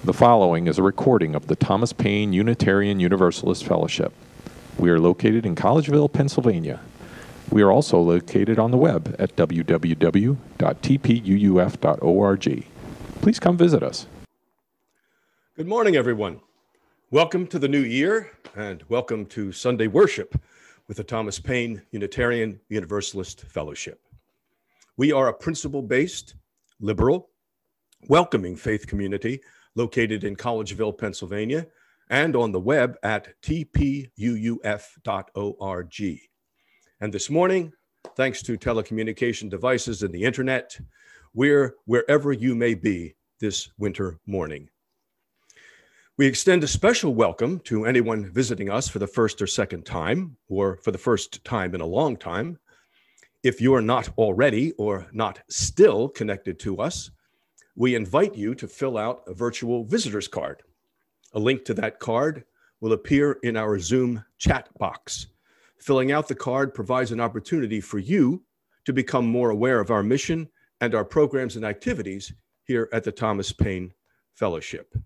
The following is a recording of the Thomas Paine Unitarian Universalist Fellowship. We are located in Collegeville, Pennsylvania. We are also located on the web at www.tpuuf.org. Please come visit us. Good morning, everyone. Welcome to the new year and welcome to Sunday worship with the Thomas Paine Unitarian Universalist Fellowship. We are a principle-based, liberal, welcoming faith community located in Collegeville, Pennsylvania, and on the web at tpuuf.org. And this morning, thanks to telecommunication devices and the internet, we're wherever you may be this winter morning. We extend a special welcome to anyone visiting us for the first or second time, or for the first time in a long time. If you are not already or not still connected to us, we invite you to fill out a virtual visitor's card. A link to that card will appear in our Zoom chat box. Filling out the card provides an opportunity for you to become more aware of our mission and our programs and activities here at the Thomas Paine Fellowship.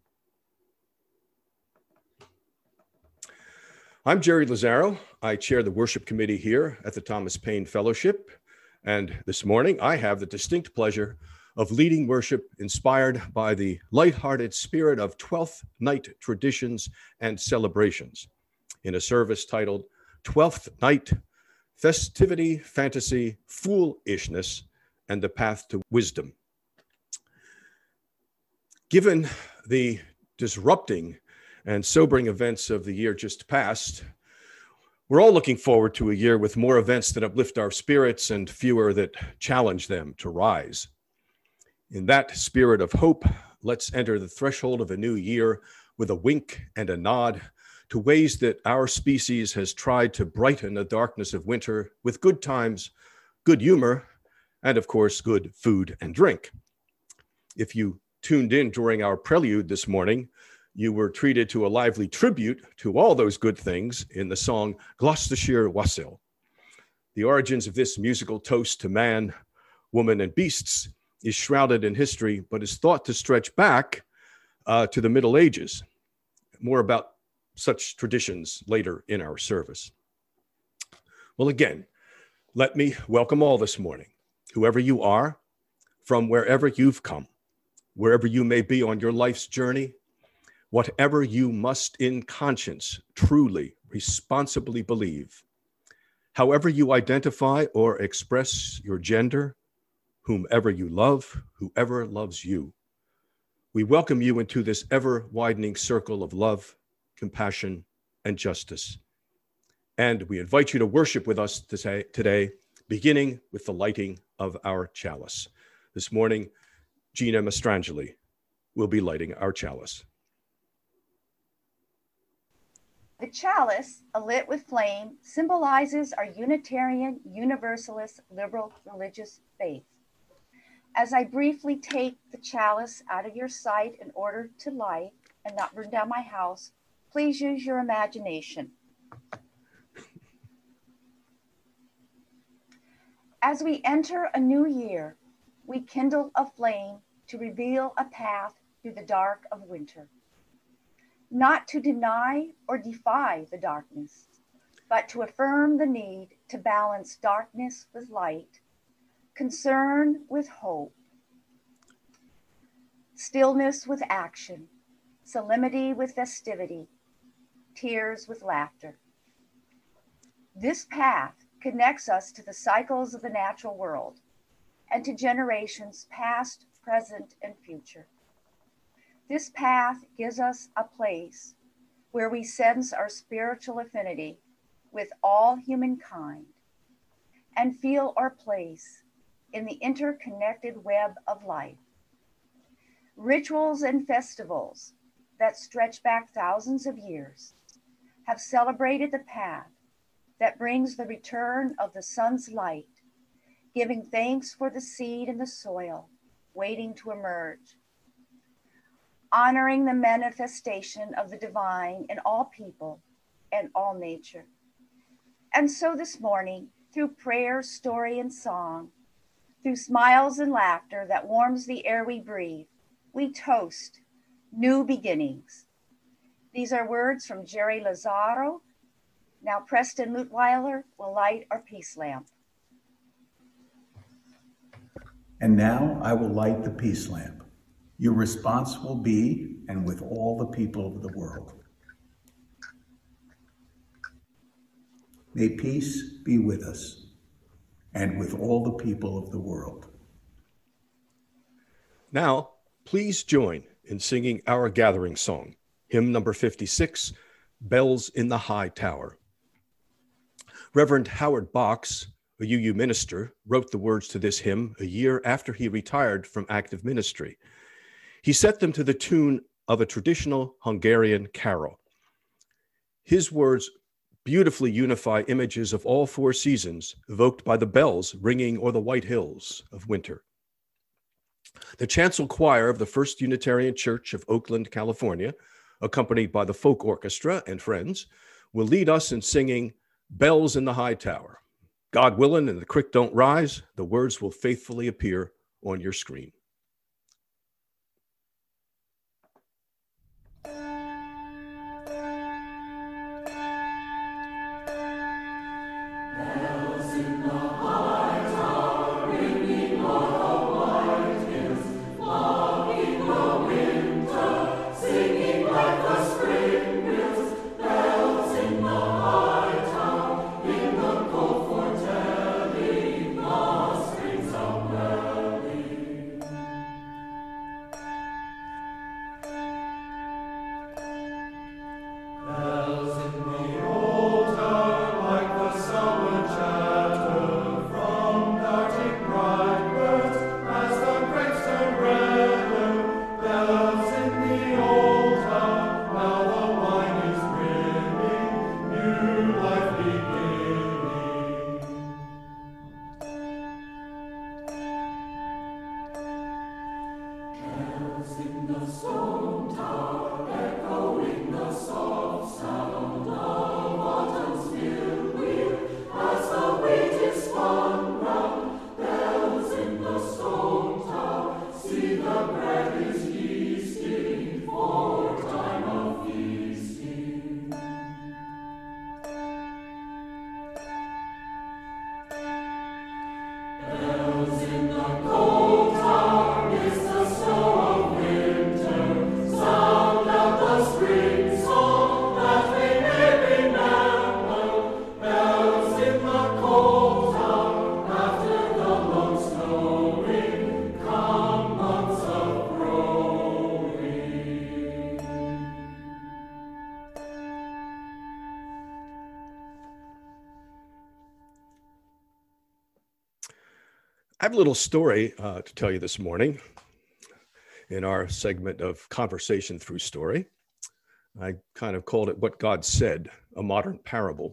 I'm Jerry Lazaro. I chair the worship committee here at the Thomas Paine Fellowship. And this morning, I have the distinct pleasure of leading worship inspired by the lighthearted spirit of 12th Night Traditions and Celebrations in a service titled 12th Night, Festivity, Fantasy, Foolishness, and the Path to Wisdom. Given the disrupting and sobering events of the year just past, we're all looking forward to a year with more events that uplift our spirits and fewer that challenge them to rise. In that spirit of hope, let's enter the threshold of a new year with a wink and a nod to ways that our species has tried to brighten the darkness of winter with good times, good humor, and of course, good food and drink. If you tuned in during our prelude this morning, you were treated to a lively tribute to all those good things in the song Gloucestershire Wassail. The origins of this musical toast to man, woman, and beasts is shrouded in history, but is thought to stretch back to the Middle Ages. More about such traditions later in our service. Well, again, let me welcome all this morning, whoever you are, from wherever you've come, wherever you may be on your life's journey, whatever you must in conscience truly, responsibly believe, however you identify or express your gender, whomever you love, whoever loves you. We welcome you into this ever-widening circle of love, compassion, and justice. And we invite you to worship with us today, beginning with the lighting of our chalice. This morning, Gina Mastrangeli will be lighting our chalice. The chalice, alit with flame, symbolizes our Unitarian, Universalist, liberal religious faith. As I briefly take the chalice out of your sight in order to light and not burn down my house, please use your imagination. As we enter a new year, we kindle a flame to reveal a path through the dark of winter. Not to deny or defy the darkness, but to affirm the need to balance darkness with light, concern with hope, stillness with action, solemnity with festivity, tears with laughter. This path connects us to the cycles of the natural world and to generations past, present, and future. This path gives us a place where we sense our spiritual affinity with all humankind and feel our place in the interconnected web of life. Rituals and festivals that stretch back thousands of years have celebrated the path that brings the return of the sun's light, giving thanks for the seed in the soil waiting to emerge, honoring the manifestation of the divine in all people and all nature. And so this morning, through prayer, story, and song, through smiles and laughter that warms the air we breathe, we toast new beginnings. These are words from Jerry Lazaro. Now Preston Lutweiler will light our peace lamp. And now I will light the peace lamp. Your response will be, and with all the people of the world. May peace be with us, and with all the people of the world. Now, please join in singing our gathering song, hymn number 56, Bells in the High Tower. Reverend Howard Box, a UU minister, wrote the words to this hymn a year after he retired from active ministry. He set them to the tune of a traditional Hungarian carol. His words beautifully unify images of all four seasons evoked by the bells ringing o'er the white hills of winter. The chancel choir of the First Unitarian Church of Oakland, California, accompanied by the folk orchestra and friends, will lead us in singing Bells in the High Tower. God willing and the creek don't rise, the words will faithfully appear on your screen. I have a little story to tell you this morning in our segment of Conversation Through Story. I kind of called it What God Said, a Modern Parable.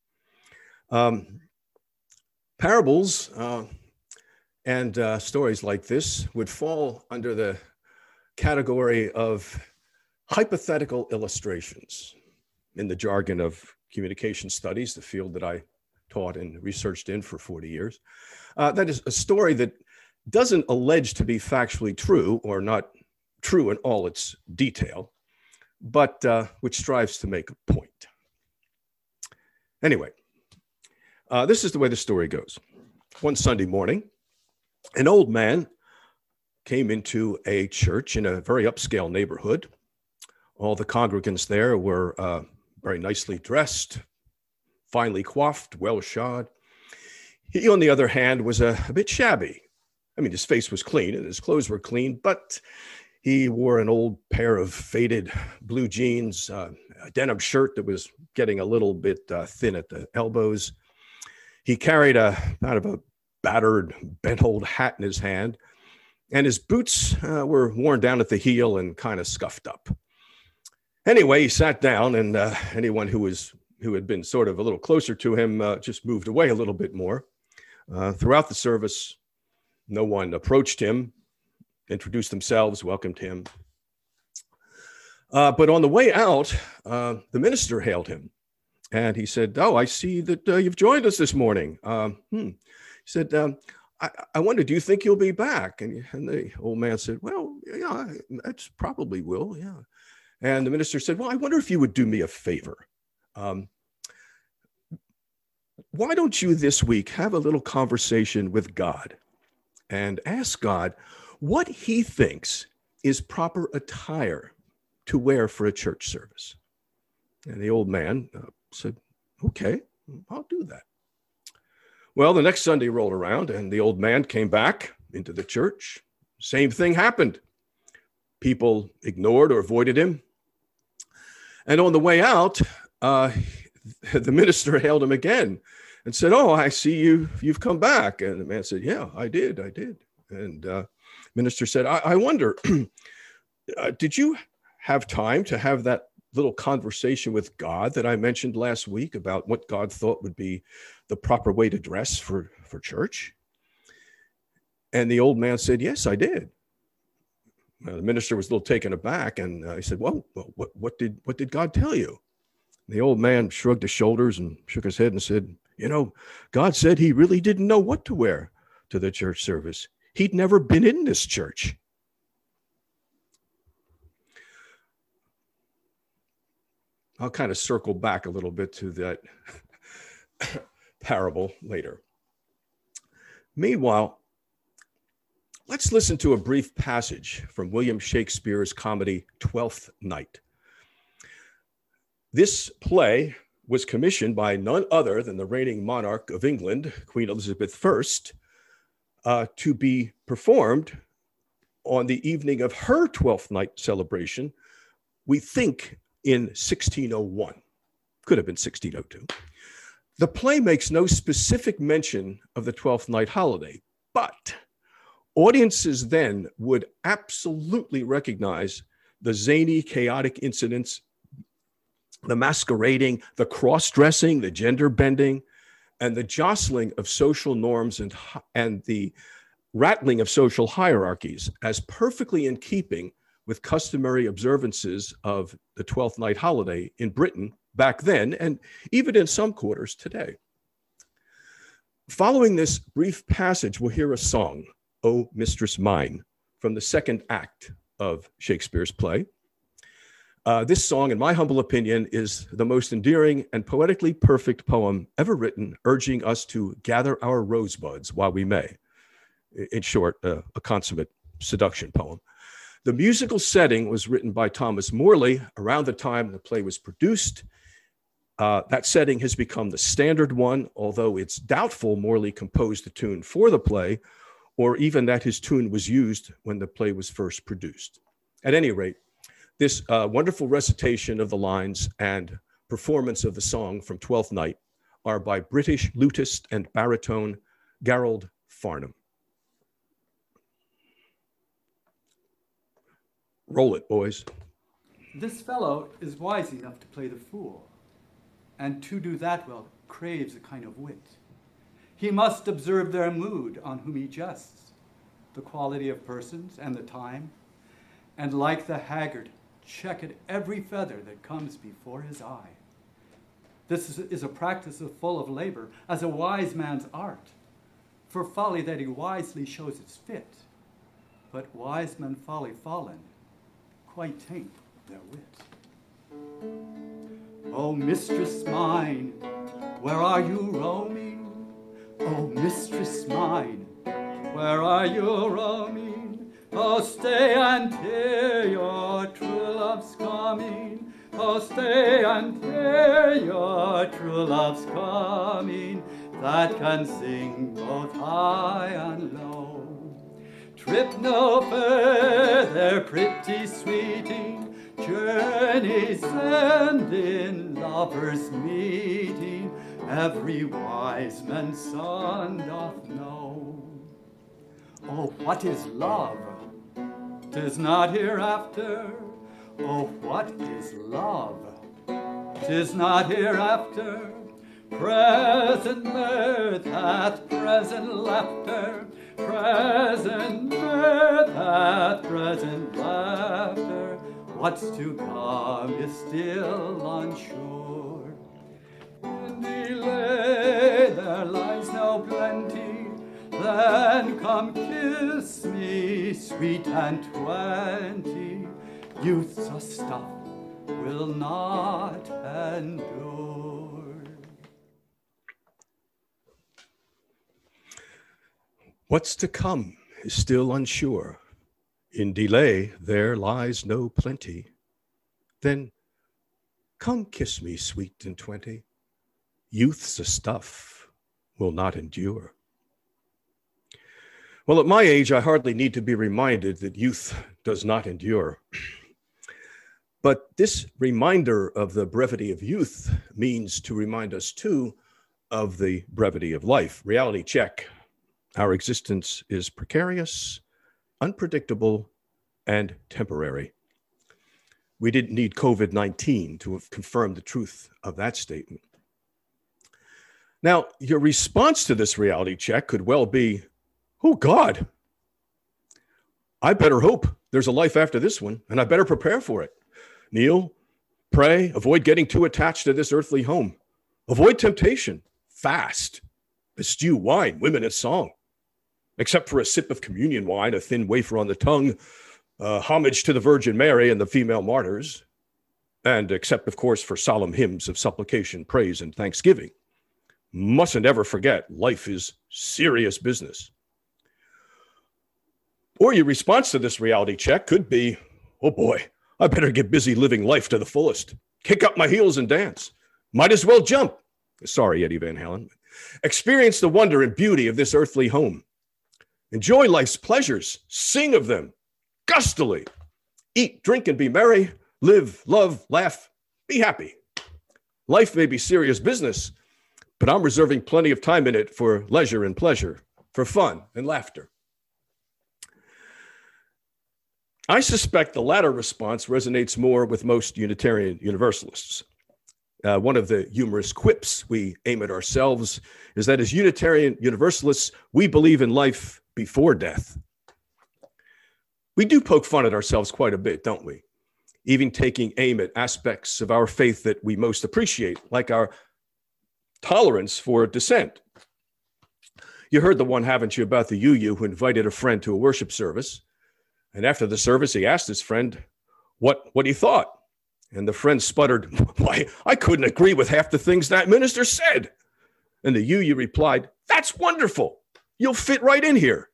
Parables and stories like this would fall under the category of hypothetical illustrations in the jargon of communication studies, the field that I taught and researched in for 40 years. That is a story that doesn't allege to be factually true or not true in all its detail, but which strives to make a point. Anyway, this is the way the story goes. One Sunday morning, an old man came into a church in a very upscale neighborhood. All the congregants there were very nicely dressed, finely coiffed, well shod. He, on the other hand, was a bit shabby. I mean, his face was clean and his clothes were clean, but he wore an old pair of faded blue jeans, a denim shirt that was getting a little bit thin at the elbows. He carried kind of a battered, bent old hat in his hand, and his boots were worn down at the heel and kind of scuffed up. Anyway, he sat down, and anyone who had been sort of a little closer to him just moved away a little bit more. Throughout the service, no one approached him, introduced themselves, welcomed him. But on the way out, the minister hailed him, and he said, "Oh, I see that you've joined us this morning." He said, I wonder, do you think you'll be back? And the old man said, well, yeah, that's probably will, yeah. And the minister said, well, I wonder if you would do me a favor. Why don't you this week have a little conversation with God and ask God what he thinks is proper attire to wear for a church service? And the old man said, okay, I'll do that. Well, the next Sunday rolled around and the old man came back into the church. Same thing happened. People ignored or avoided him. And on the way out, the minister hailed him again and said, oh, I see you've come back. And the man said, yeah, I did. And minister said, I wonder, did you have time to have that little conversation with God that I mentioned last week about what God thought would be the proper way to dress for church? And the old man said, yes, I did. The minister was a little taken aback, and he said, well, what did God tell you? The old man shrugged his shoulders and shook his head and said, God said he really didn't know what to wear to the church service. He'd never been in this church. I'll kind of circle back a little bit to that parable later. Meanwhile, let's listen to a brief passage from William Shakespeare's comedy, Twelfth Night. This play was commissioned by none other than the reigning monarch of England, Queen Elizabeth I, to be performed on the evening of her Twelfth Night celebration, we think in 1601. Could have been 1602. The play makes no specific mention of the Twelfth Night holiday, but audiences then would absolutely recognize the zany, chaotic incidents, the masquerading, the cross-dressing, the gender bending, and the jostling of social norms and the rattling of social hierarchies as perfectly in keeping with customary observances of the Twelfth Night holiday in Britain back then, and even in some quarters today. Following this brief passage, we'll hear a song, O Mistress Mine, from the second act of Shakespeare's play. This song, in my humble opinion, is the most endearing and poetically perfect poem ever written, urging us to gather our rosebuds while we may. In short, a consummate seduction poem. The musical setting was written by Thomas Morley around the time the play was produced. That setting has become the standard one, although it's doubtful Morley composed the tune for the play, or even that his tune was used when the play was first produced. At any rate, this wonderful recitation of the lines and performance of the song from Twelfth Night are by British lutist and baritone Gerald Farnham. Roll it, boys. This fellow is wise enough to play the fool, and to do that well craves a kind of wit. He must observe their mood on whom he jests, the quality of persons and the time, and like the haggard, check at every feather that comes before his eye. This is a practice full of labor, as a wise man's art, for folly that he wisely shows its fit. But wise men folly fallen, quite taint their wit. O mistress mine, where are you roaming? O mistress mine, where are you roaming? Oh, stay and hear your true love's coming. Oh, stay and hear your true love's coming, that can sing both high and low. Trip no further, pretty sweeting, journeys end in lovers' meeting, every wise man's son doth know. Oh, what is love? 'Tis not hereafter. Oh, what is love? 'Tis not hereafter. Present mirth hath present laughter. Present mirth hath present laughter. What's to come is still unsure. In delay there lies no plenty. Then come kiss me, sweet and 20. Youth's a stuff will not endure. What's to come is still unsure. In delay there lies no plenty. Then come kiss me, sweet and 20. Youth's a stuff will not endure. Well, at my age, I hardly need to be reminded that youth does not endure. But this reminder of the brevity of youth means to remind us too of the brevity of life. Reality check. Our existence is precarious, unpredictable, and temporary. We didn't need COVID-19 to have confirmed the truth of that statement. Now, your response to this reality check could well be, oh God, I better hope there's a life after this one, and I better prepare for it. Kneel, pray, avoid getting too attached to this earthly home. Avoid temptation, fast, eschew wine, women, and song. Except for a sip of communion wine, a thin wafer on the tongue, homage to the Virgin Mary and the female martyrs, and except, of course, for solemn hymns of supplication, praise, and thanksgiving. Mustn't ever forget, life is serious business. Or your response to this reality check could be, oh boy, I better get busy living life to the fullest. Kick up my heels and dance. Might as well jump. Sorry, Eddie Van Halen. Experience the wonder and beauty of this earthly home. Enjoy life's pleasures. Sing of them gustily. Eat, drink, and be merry. Live, love, laugh, be happy. Life may be serious business, but I'm reserving plenty of time in it for leisure and pleasure, for fun and laughter. I suspect the latter response resonates more with most Unitarian Universalists. One of the humorous quips we aim at ourselves is that as Unitarian Universalists, we believe in life before death. We do poke fun at ourselves quite a bit, don't we? Even taking aim at aspects of our faith that we most appreciate, like our tolerance for dissent. You heard the one, haven't you, about the UU who invited a friend to a worship service. And after the service, he asked his friend what he thought. And the friend sputtered, why, I couldn't agree with half the things that minister said. And the UU replied, that's wonderful. You'll fit right in here.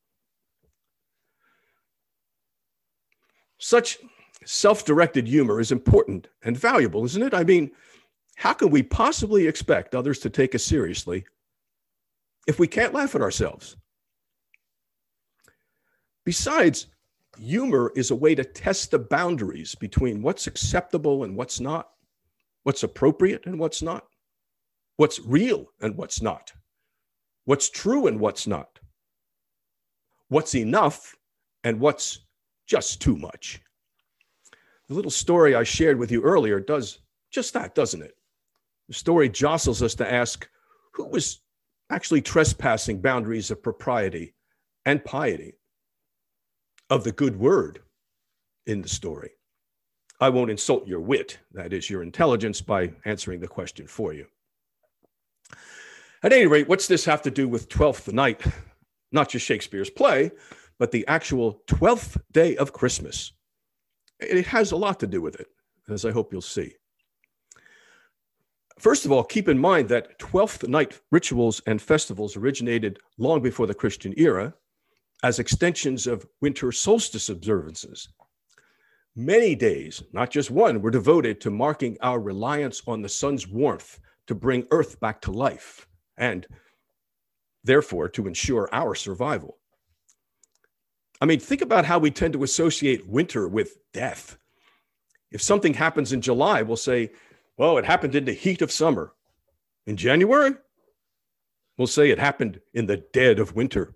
Such self-directed humor is important and valuable, isn't it? I mean, how can we possibly expect others to take us seriously if we can't laugh at ourselves? Besides, humor is a way to test the boundaries between what's acceptable and what's not, what's appropriate and what's not, what's real and what's not, what's true and what's not, what's enough and what's just too much. The little story I shared with you earlier does just that, doesn't it? The story jostles us to ask, who was actually trespassing boundaries of propriety and piety, of the good word in the story? I won't insult your wit, that is your intelligence, by answering the question for you. At any rate, what's this have to do with Twelfth Night? Not just Shakespeare's play, but the actual 12th day of Christmas. It has a lot to do with it, as I hope you'll see. First of all, keep in mind that 12th night rituals and festivals originated long before the Christian era as extensions of winter solstice observances. Many days, not just one, were devoted to marking our reliance on the sun's warmth to bring Earth back to life and therefore to ensure our survival. I mean, think about how we tend to associate winter with death. If something happens in July, we'll say, well, it happened in the heat of summer. In January, we'll say it happened in the dead of winter.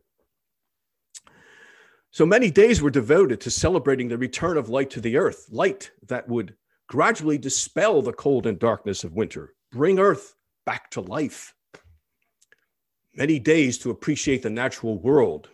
So many days were devoted to celebrating the return of light to the earth, light that would gradually dispel the cold and darkness of winter, bring Earth back to life. Many days to appreciate the natural world,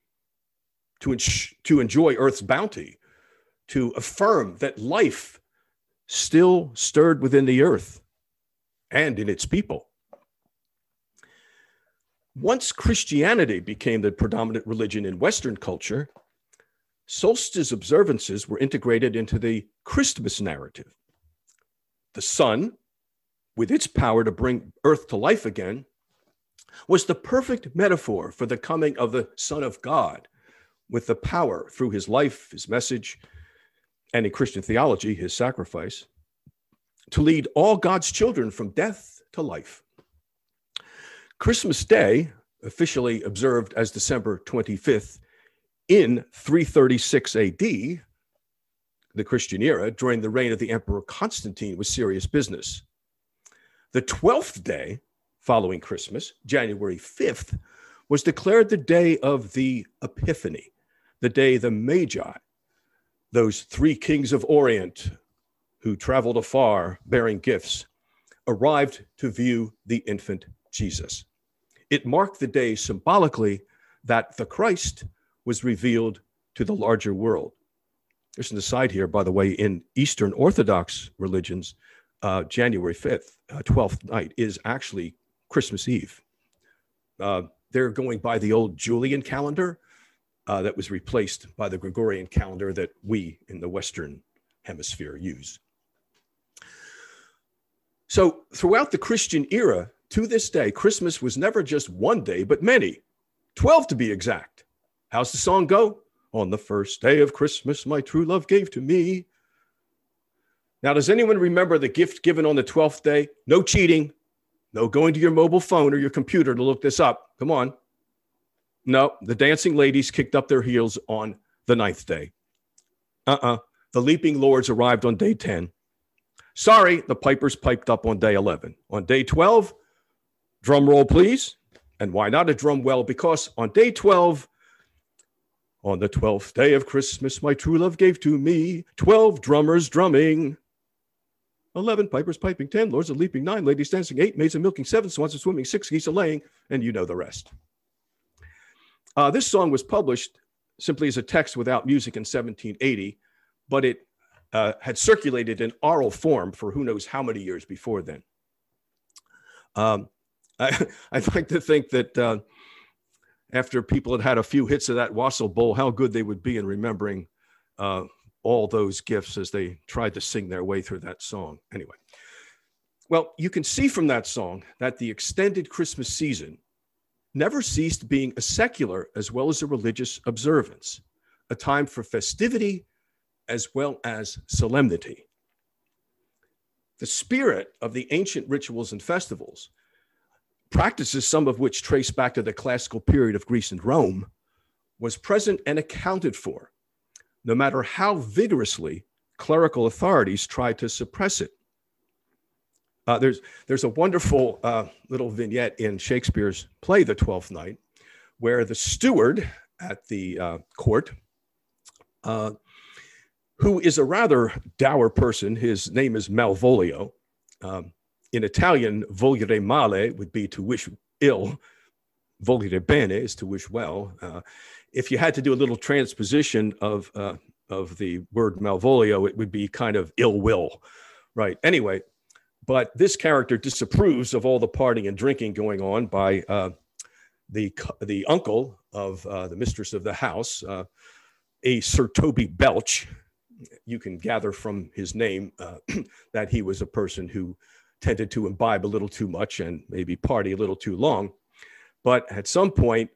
to enjoy Earth's bounty, to affirm that life still stirred within the earth and in its people. Once Christianity became the predominant religion in Western culture, solstice observances were integrated into the Christmas narrative. The sun, with its power to bring Earth to life again, was the perfect metaphor for the coming of the Son of God, with the power through his life, his message, and in Christian theology, his sacrifice, to lead all God's children from death to life. Christmas Day, officially observed as December 25th in 336 AD, the Christian era, during the reign of the Emperor Constantine, was serious business. The 12th day following Christmas, January 5th, was declared the day of the Epiphany, the day the Magi, those three kings of Orient who traveled afar bearing gifts, arrived to view the infant Jesus. It marked the day symbolically that the Christ was revealed to the larger world. There's an aside here, by the way, in Eastern Orthodox religions, January 5th, 12th night, is actually Christmas Eve. They're going by the old Julian calendar that was replaced by the Gregorian calendar that we in the Western Hemisphere use. So throughout the Christian era, to this day, Christmas was never just one day, but many, 12 to be exact. How's the song go? On the first day of Christmas, my true love gave to me. Now, does anyone remember the gift given on the 12th day? No cheating. No going to your mobile phone or your computer to look this up. Come on. No, the dancing ladies kicked up their heels on the 9th day. The leaping lords arrived on day 10. Sorry, the pipers piped up on day 11. On day 12, drum roll, please. And why not a drum well? Because on day 12, on the 12th day of Christmas, my true love gave to me 12 drummers drumming. 11 pipers piping, 10 lords a leaping, 9 ladies dancing, 8 maids a milking, 7 swans a swimming, 6 geese a laying, and you know the rest. This song was published simply as a text without music in 1780, but it had circulated in oral form for who knows how many years before then. I'd like to think that after people had had a few hits of that wassail bowl, how good they would be in remembering all those gifts as they tried to sing their way through that song. Anyway, well, you can see from that song that the extended Christmas season never ceased being a secular as well as a religious observance, a time for festivity as well as solemnity. The spirit of the ancient rituals and festivals, practices some of which trace back to the classical period of Greece and Rome, was present and accounted for, no matter how vigorously clerical authorities tried to suppress it. There's a wonderful little vignette in Shakespeare's play, The Twelfth Night, where the steward at the court, who is a rather dour person, his name is Malvolio. In Italian, volere male would be to wish ill. Volere bene is to wish well. If you had to do a little transposition of the word Malvolio, it would be kind of ill will, right? Anyway, but this character disapproves of all the partying and drinking going on by the uncle of the mistress of the house, a Sir Toby Belch. You can gather from his name that he was a person who tended to imbibe a little too much and maybe party a little too long. But at some point,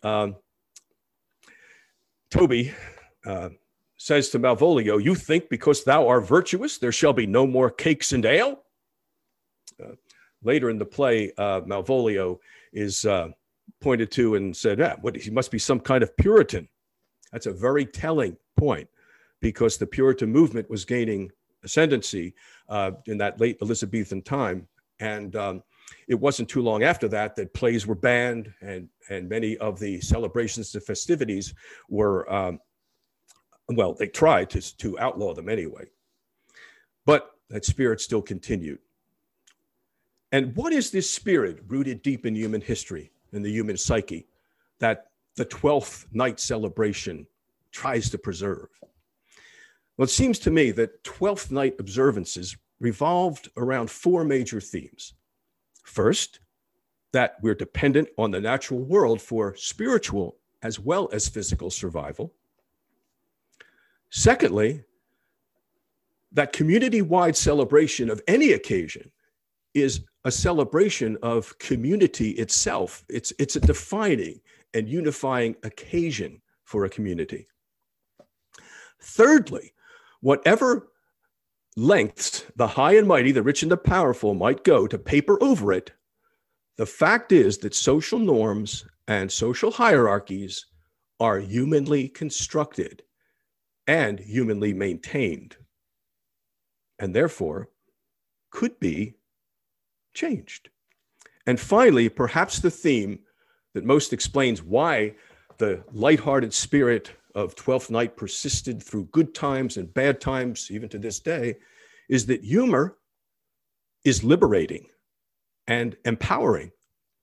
Toby says to Malvolio, "You think because thou art virtuous, there shall be no more cakes and ale?" Later in the play, Malvolio is pointed to and said, he must be some kind of Puritan. That's a very telling point, because the Puritan movement was gaining ascendancy in that late Elizabethan time. And it wasn't too long after that that plays were banned, and many of the celebrations and festivities were, they tried to outlaw them anyway. But that spirit still continued. And what is this spirit rooted deep in human history, in the human psyche, that the 12th night celebration tries to preserve? Well, it seems to me that 12th night observances revolved around 4 major themes. First, that we're dependent on the natural world for spiritual as well as physical survival. Secondly, that community-wide celebration of any occasion is a celebration of community itself. It's a defining and unifying occasion for a community. Thirdly, whatever lengths the high and mighty, the rich and the powerful might go to paper over it, the fact is that social norms and social hierarchies are humanly constructed and humanly maintained, and therefore could be changed. And finally, perhaps the theme that most explains why the lighthearted spirit of Twelfth Night persisted through good times and bad times, even to this day, is that humor is liberating and empowering.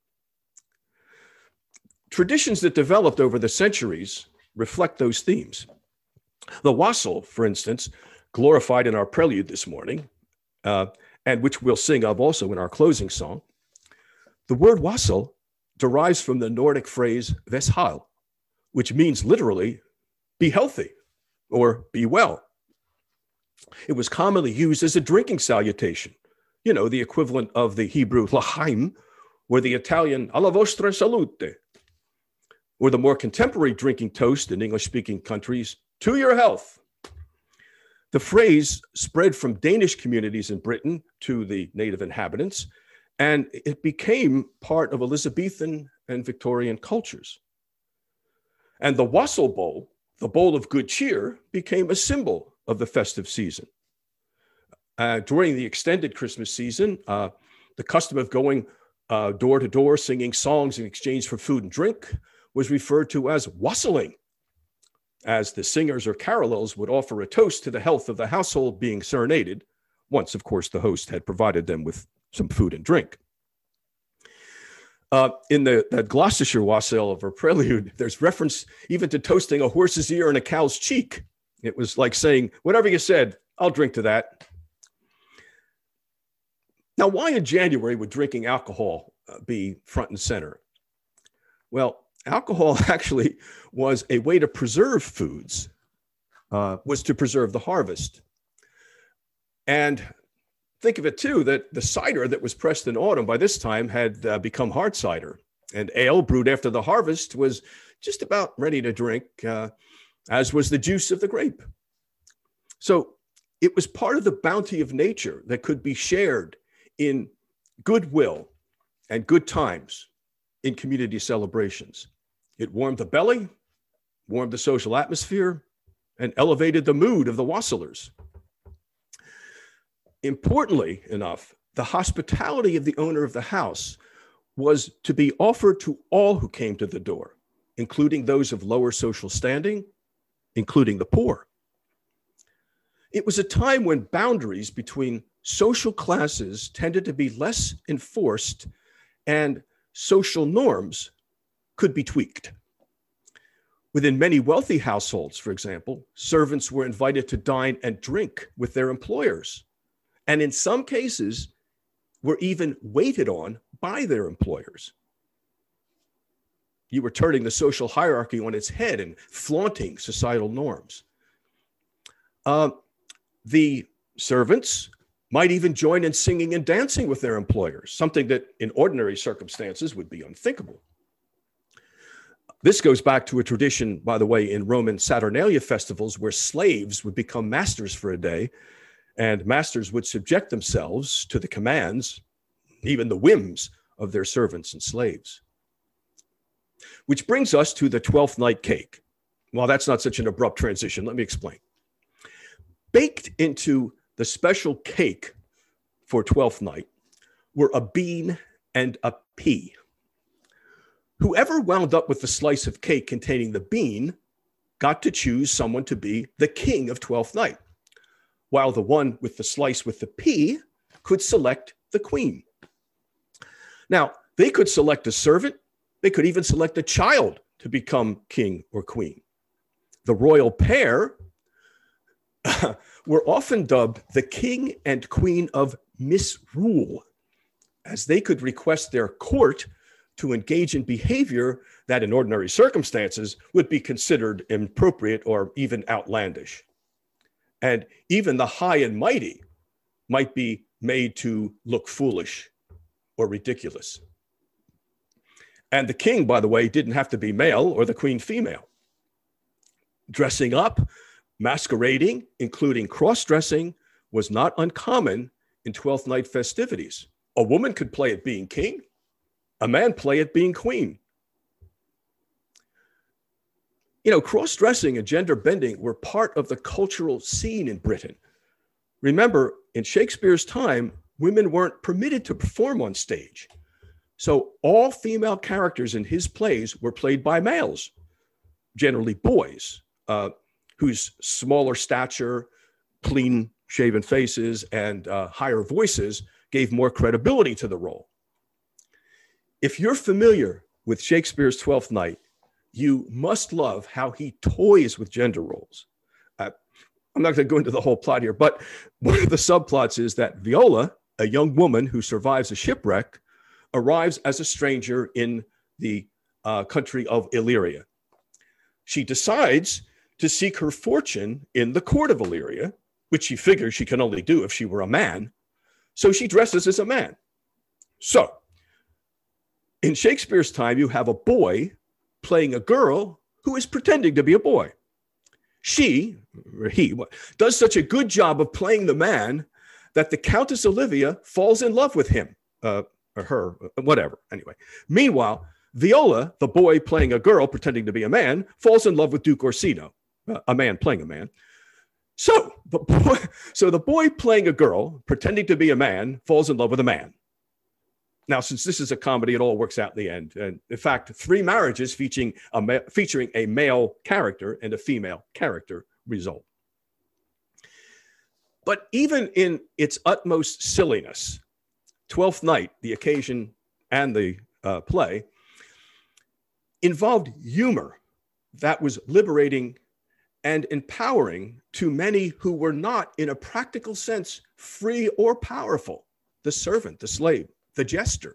Traditions that developed over the centuries reflect those themes. The wassail, for instance, glorified in our prelude this morning, and which we'll sing of also in our closing song. The word wassail derives from the Nordic phrase veshal, which means literally be healthy or be well. It was commonly used as a drinking salutation, you know, the equivalent of the Hebrew l'chaim or the Italian alla vostra salute, or the more contemporary drinking toast in English-speaking countries, to your health. The phrase spread from Danish communities in Britain to the native inhabitants, and it became part of Elizabethan and Victorian cultures. And the wassail bowl, the bowl of good cheer, became a symbol of the festive season. During the extended Christmas season, the custom of going door to door, singing songs in exchange for food and drink was referred to as wassailing, as the singers or carolers would offer a toast to the health of the household being serenaded, once, of course, the host had provided them with some food and drink. In the Gloucestershire wassail of our prelude, there's reference even to toasting a horse's ear and a cow's cheek. It was like saying, whatever you said, I'll drink to that. Now, why in January would drinking alcohol be front and center? Well, alcohol actually was a way to preserve foods, was to preserve the harvest. And think of it too, that the cider that was pressed in autumn by this time had become hard cider, and ale brewed after the harvest was just about ready to drink, as was the juice of the grape. So it was part of the bounty of nature that could be shared in goodwill and good times in community celebrations. It warmed the belly, warmed the social atmosphere, and elevated the mood of the wassailers. Importantly enough, the hospitality of the owner of the house was to be offered to all who came to the door, including those of lower social standing, including the poor. It was a time when boundaries between social classes tended to be less enforced and social norms could be tweaked. Within many wealthy households, for example, servants were invited to dine and drink with their employers, and in some cases were even waited on by their employers. You were turning the social hierarchy on its head and flaunting societal norms. The servants might even join in singing and dancing with their employers, something that in ordinary circumstances would be unthinkable. This goes back to a tradition, by the way, in Roman Saturnalia festivals where slaves would become masters for a day, and masters would subject themselves to the commands, even the whims of their servants and slaves. Which brings us to the Twelfth Night cake. Well, that's not such an abrupt transition. Let me explain. Baked into the special cake for Twelfth Night were a bean and a pea. Whoever wound up with the slice of cake containing the bean got to choose someone to be the king of Twelfth Night, while the one with the slice with the pea could select the queen. Now, they could select a servant. They could even select a child to become king or queen. The royal pair were often dubbed the king and queen of misrule, as they could request their court to engage in behavior that in ordinary circumstances would be considered inappropriate or even outlandish. And even the high and mighty might be made to look foolish or ridiculous. And the king, by the way, didn't have to be male or the queen female. Dressing up, masquerading, including cross-dressing, was not uncommon in Twelfth Night festivities. A woman could play at being king, a man play at being queen. You know, cross-dressing and gender bending were part of the cultural scene in Britain. Remember, in Shakespeare's time, women weren't permitted to perform on stage. So all female characters in his plays were played by males, generally boys, whose smaller stature, clean-shaven faces, and higher voices gave more credibility to the role. If you're familiar with Shakespeare's Twelfth Night, you must love how he toys with gender roles. I'm not going to go into the whole plot here, but one of the subplots is that Viola, a young woman who survives a shipwreck, arrives as a stranger in the country of Illyria. She decides to seek her fortune in the court of Illyria, which she figures she can only do if she were a man. So she dresses as a man. So in Shakespeare's time, you have a boy playing a girl who is pretending to be a boy. She, or he, does such a good job of playing the man that the Countess Olivia falls in love with him, or her, whatever. Anyway, meanwhile, Viola, the boy playing a girl pretending to be a man, falls in love with Duke Orsino, a man playing a man. So the boy playing a girl pretending to be a man falls in love with a man. Now, since this is a comedy, it all works out in the end. And in fact, 3 marriages featuring a male character and a female character result. But even in its utmost silliness, Twelfth Night, the occasion and the play, involved humor that was liberating and empowering to many who were not, in a practical sense, free or powerful: the servant, the slave, the jester.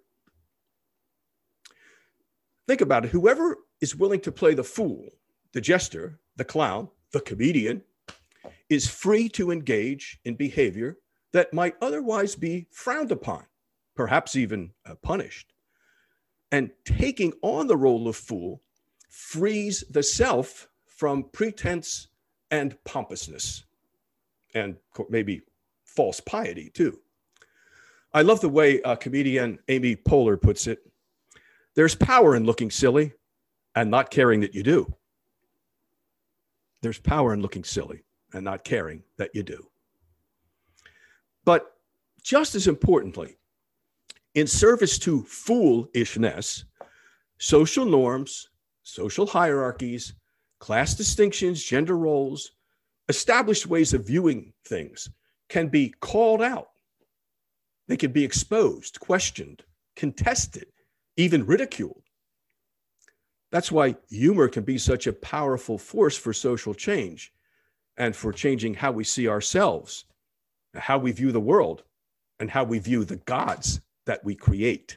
Think about it. Whoever is willing to play the fool, the jester, the clown, the comedian, is free to engage in behavior that might otherwise be frowned upon, perhaps even punished. And taking on the role of fool frees the self from pretense and pompousness, and maybe false piety too. I love the way comedian Amy Poehler puts it. There's power in looking silly and not caring that you do. There's power in looking silly and not caring that you do. But just as importantly, in service to foolishness, social norms, social hierarchies, class distinctions, gender roles, established ways of viewing things can be called out. They can be exposed, questioned, contested, even ridiculed. That's why humor can be such a powerful force for social change and for changing how we see ourselves, how we view the world, and how we view the gods that we create.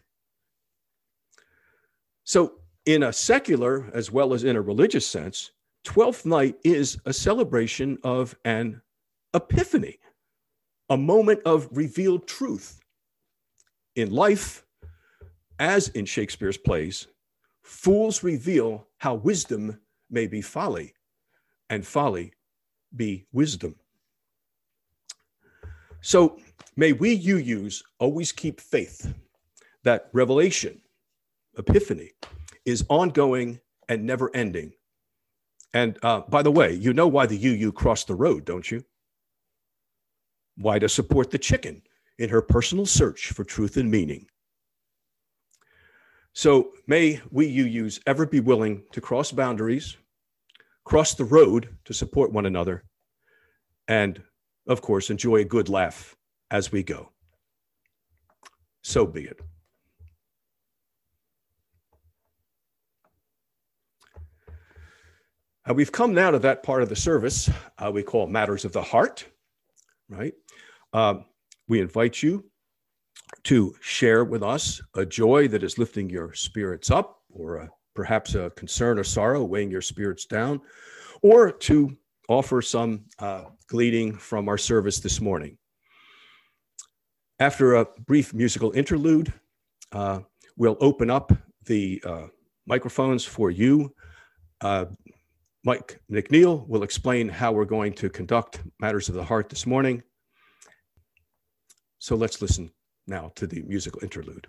So in a secular as well as in a religious sense, Twelfth Night is a celebration of an epiphany, a moment of revealed truth. In life, as in Shakespeare's plays, fools reveal how wisdom may be folly, and folly be wisdom. So may we, UUs, always keep faith that revelation, epiphany, is ongoing and never ending. And by the way, you know why the UU crossed the road, don't you? Why? To support the chicken in her personal search for truth and meaning. So may we UUs ever be willing to cross boundaries, cross the road to support one another, and of course, enjoy a good laugh as we go. So be it. We've come now to that part of the service we call Matters of the Heart, right? We invite you to share with us a joy that is lifting your spirits up, or perhaps a concern or sorrow weighing your spirits down, or to offer some gleaning from our service this morning. After a brief musical interlude, we'll open up the microphones for you. Mike McNeil will explain how we're going to conduct Matters of the Heart this morning. So let's listen now to the musical interlude.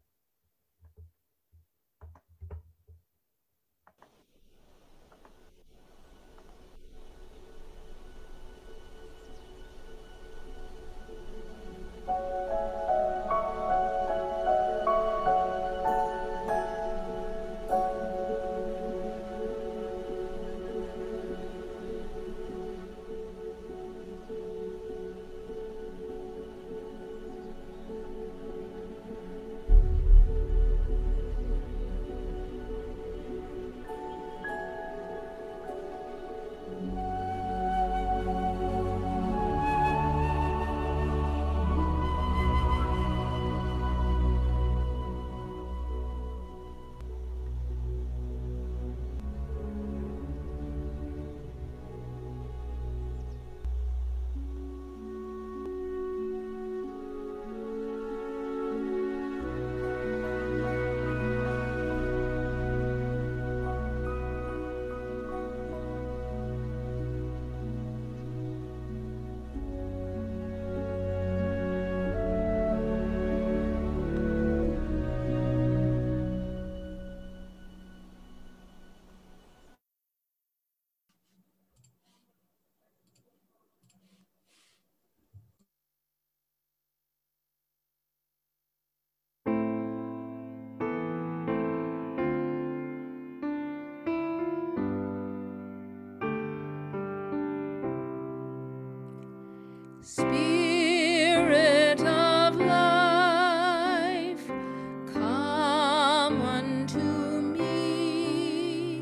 Spirit of life, come unto me.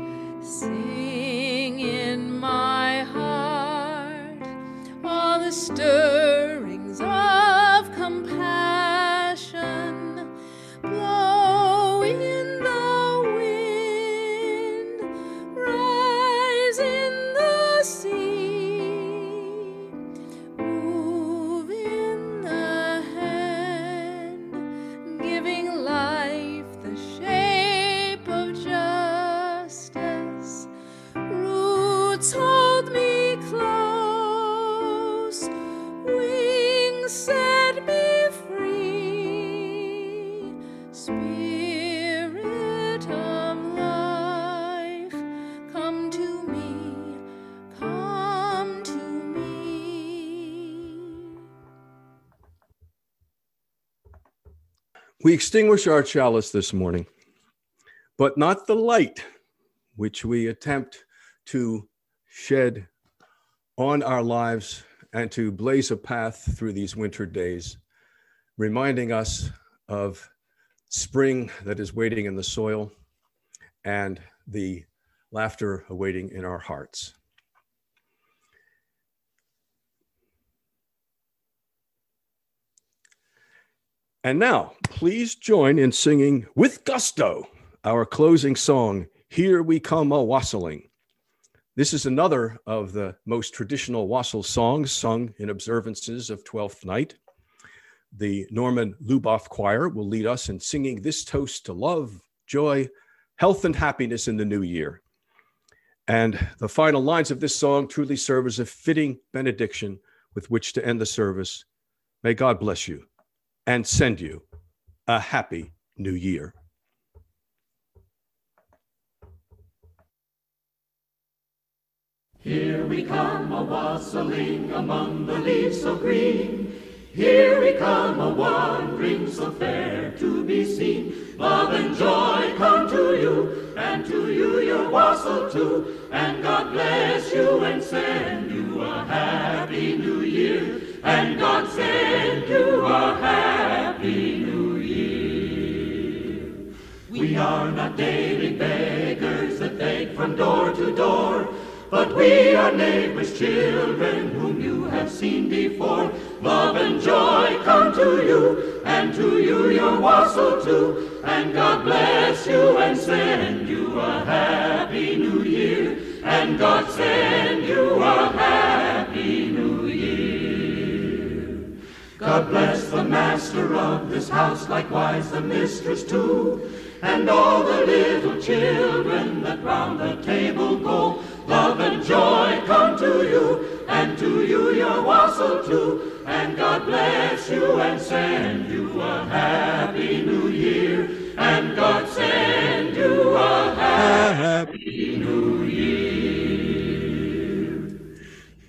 Sing in my heart all the stirrings of compassion. Blow in the wind, rise in the sea. We extinguish our chalice this morning, but not the light which we attempt to shed on our lives and to blaze a path through these winter days, reminding us of spring that is waiting in the soil and the laughter awaiting in our hearts. And now, please join in singing with gusto our closing song, Here We Come A-Wassailing. This is another of the most traditional wassail songs sung in observances of Twelfth Night. The Norman Luboff Choir will lead us in singing this toast to love, joy, health, and happiness in the new year. And the final lines of this song truly serve as a fitting benediction with which to end the service. May God bless you and send you a happy new year. Here we come a-wassailing among the leaves so green. Here we come a-wandering so fair to be seen. Love and joy come to you, and to you your wassail too. And God bless you and send you a happy new year. And God send you a happy new year. We are not daily beggars that beg from door to door, but we are neighbors' children whom you have seen before. Love and joy come to you, and and to you your wassail too. And God bless you and send you a happy new year. And God send you a happy new year. God bless the master of this house, likewise the mistress too, and all the little children that round the table go. Love and joy come to you, and to you your wassail too. And God bless you and send you a happy new year. And God send you a happy